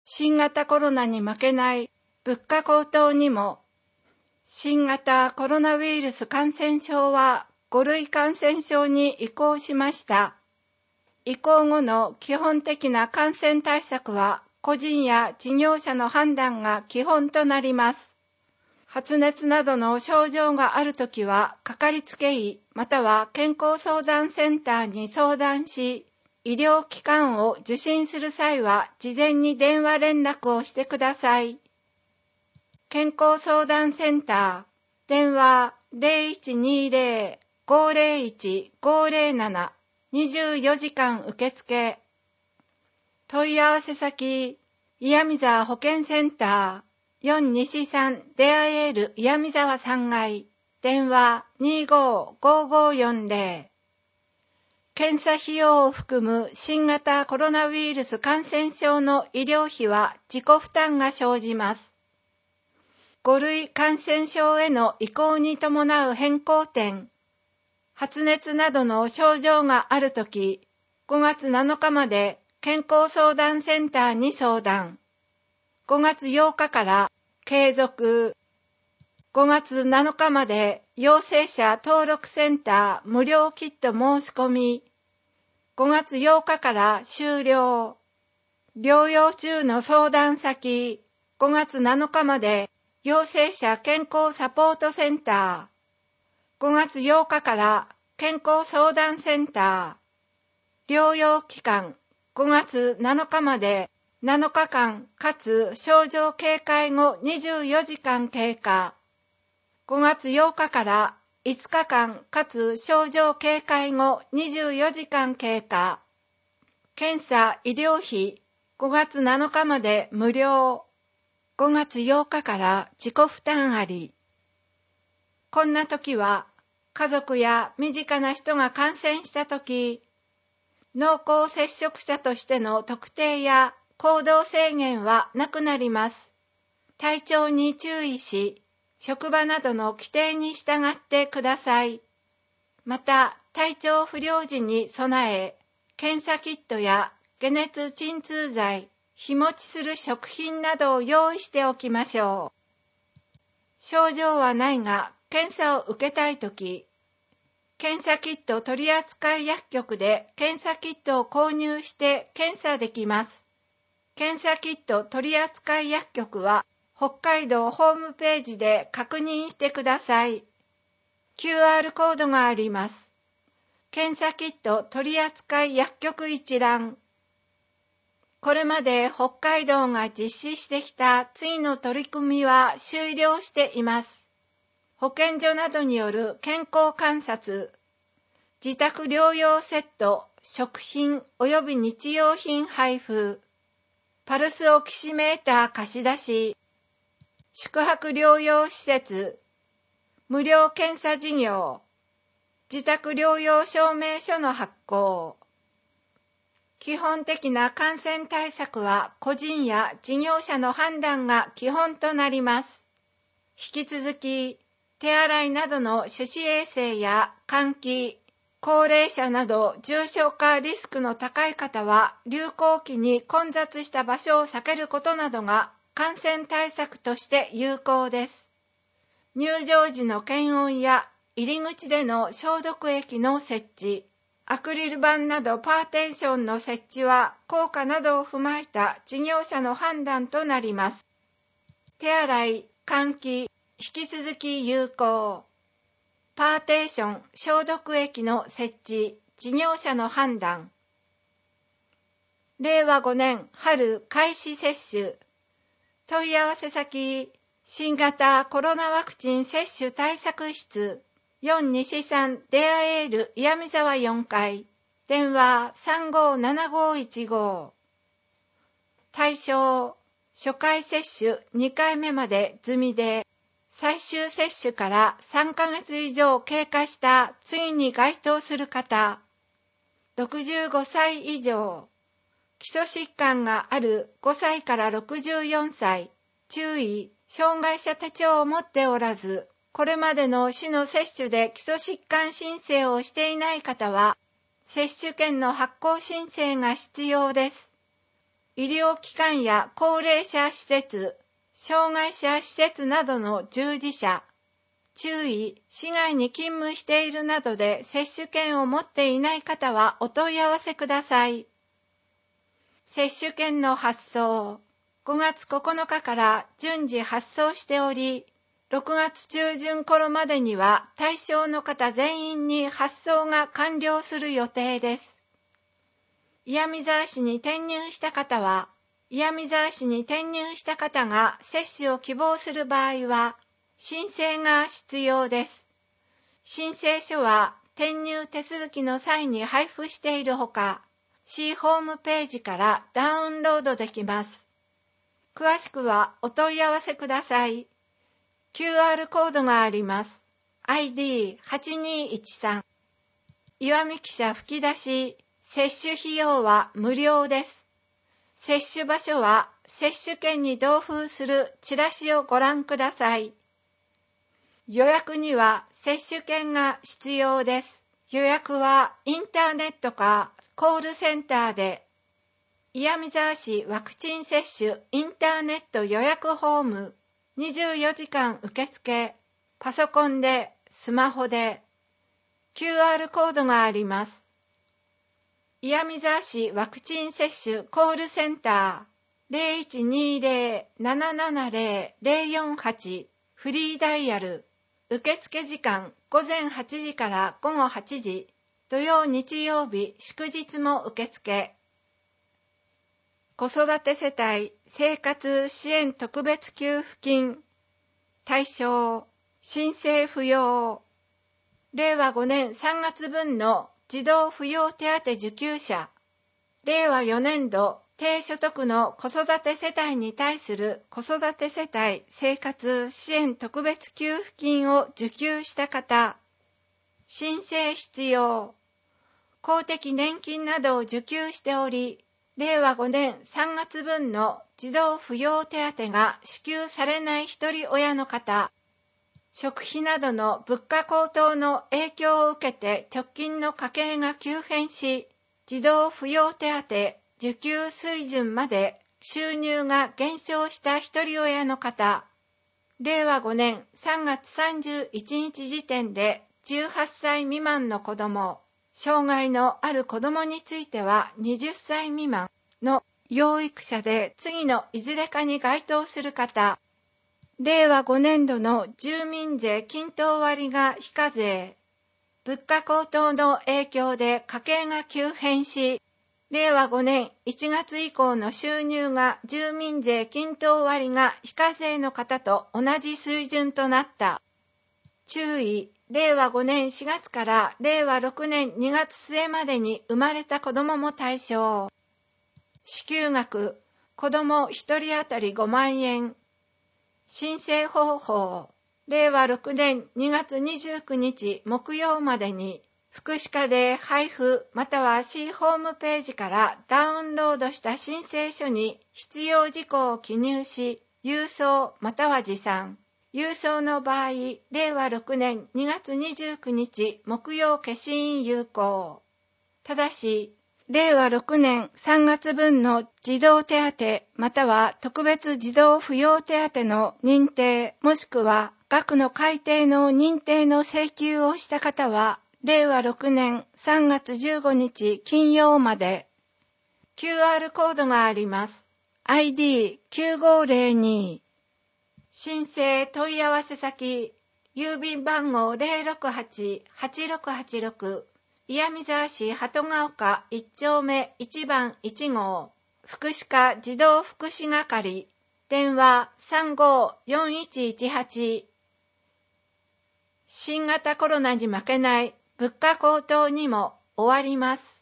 新型コロナに負けない物価高騰にも。新型コロナウイルス感染症は5類感染症に移行しました。移行後の基本的な感染対策は個人や事業者の判断が基本となります。発熱などの症状があるときは、かかりつけ医または健康相談センターに相談し、医療機関を受診する際は事前に電話連絡をしてください。健康相談センター、電話 0120-501-507 24時間受付。問い合わせ先、岩見沢保健センター、4西3デアエール岩見沢3階、電話255540。検査費用を含む新型コロナウイルス感染症の医療費は自己負担が生じます。5類感染症への移行に伴う変更点。発熱などの症状があるとき、5月7日まで健康相談センターに相談。5月8日から継続。5月7日まで陽性者登録センター無料キット申し込み。5月8日から終了。療養中の相談先。5月7日まで陽性者健康サポートセンター。5月8日から健康相談センター。療養期間。5月7日まで7日間かつ症状軽快後24時間経過。5月8日から5日間かつ症状軽快後24時間経過。検査医療費5月7日まで無料。5月8日から自己負担あり。こんな時は家族や身近な人が感染した時、濃厚接触者としての特定や行動制限はなくなります。体調に注意し、職場などの規定に従ってください。また、体調不良時に備え、検査キットや解熱鎮痛剤、日持ちする食品などを用意しておきましょう。症状はないが、検査を受けたいとき、検査キット取扱薬局で検査キットを購入して検査できます。検査キット取扱薬局は北海道ホームページで確認してください。QR コードがあります。検査キット取扱薬局一覧。これまで北海道が実施してきた次の取り組みは終了しています。保健所などによる健康観察、自宅療養セット、食品及び日用品配布、パルスオキシメーター貸し出し、宿泊療養施設、無料検査事業、自宅療養証明書の発行。基本的な感染対策は個人や事業者の判断が基本となります。引き続き、手洗いなどの手指衛生や換気、高齢者など重症化リスクの高い方は流行期に混雑した場所を避けることなどが感染対策として有効です。入場時の検温や入り口での消毒液の設置、アクリル板などパーテーションの設置は効果などを踏まえた事業者の判断となります。手洗い、換気、引き続き有効。パーテーション、消毒液の設置、事業者の判断。令和5年春開始接種。問い合わせ先、新型コロナワクチン接種対策室、4西3デアエール岩見沢4階、電話357515。対象、初回接種2回目まで済みで、最終接種から3ヶ月以上経過した次に該当する方、65歳以上、基礎疾患がある5歳から64歳、注意、障害者手帳を持っておらず、これまでの市の接種で基礎疾患申請をしていない方は、接種券の発行申請が必要です。 医療機関や高齢者施設、障害者施設などの従事者、注意、市外に勤務しているなどで接種券を持っていない方はお問い合わせください。接種券の発送、5月9日から順次発送しており、6月中旬頃までには対象の方全員に発送が完了する予定です。岩見沢市に転入した方は、岩見沢市に転入した方が接種を希望する場合は、申請が必要です。申請書は転入手続きの際に配布しているほか、市ホームページからダウンロードできます。詳しくはお問い合わせください。QR コードがあります。ID8213。岩見記者吹き出し、接種費用は無料です。接種場所は接種券に同封するチラシをご覧ください。予約には接種券が必要です。予約はインターネットかコールセンターで、岩見沢市ワクチン接種インターネット予約ホーム、24時間受付、パソコンで、スマホで、QR コードがあります。岩見沢市ワクチン接種コールセンター 0120-770-048 フリーダイヤル、受付時間午前8時から午後8時、土曜日曜日祝日も受付。子育て世帯生活支援特別給付金対象申請不要。令和5年3月分の児童扶養手当受給者、令和4年度低所得の子育て世帯に対する子育て世帯生活支援特別給付金を受給した方、申請必要。公的年金などを受給しており、令和5年3月分の児童扶養手当が支給されない一人親の方、食費などの物価高騰の影響を受けて直近の家計が急変し、児童扶養手当受給水準まで収入が減少した一人親の方、令和5年3月31日時点で18歳未満の子ども、障害のある子どもについては20歳未満の養育者で次のいずれかに該当する方、令和5年度の住民税均等割が非課税、物価高騰の影響で家計が急変し、令和5年1月以降の収入が住民税均等割が非課税の方と同じ水準となった。注意、令和5年4月から令和6年2月末までに生まれた子どもも対象。支給額、子ども1人当たり5万円。申請方法、令和6年2月29日木曜までに、福祉課で配布または市ホームページからダウンロードした申請書に必要事項を記入し、郵送または持参。郵送の場合、令和6年2月29日木曜消印有効。ただし、令和6年3月分の児童手当または特別児童扶養手当の認定もしくは額の改定の認定の請求をした方は、令和6年3月15日金曜まで QR コードがあります。ID9502 申請問い合わせ先、郵便番号 068-8686 岩見沢市鳩ヶ丘1丁目1番1号福祉課児童福祉係電話354118。新型コロナに負けない物価高騰にも終わります。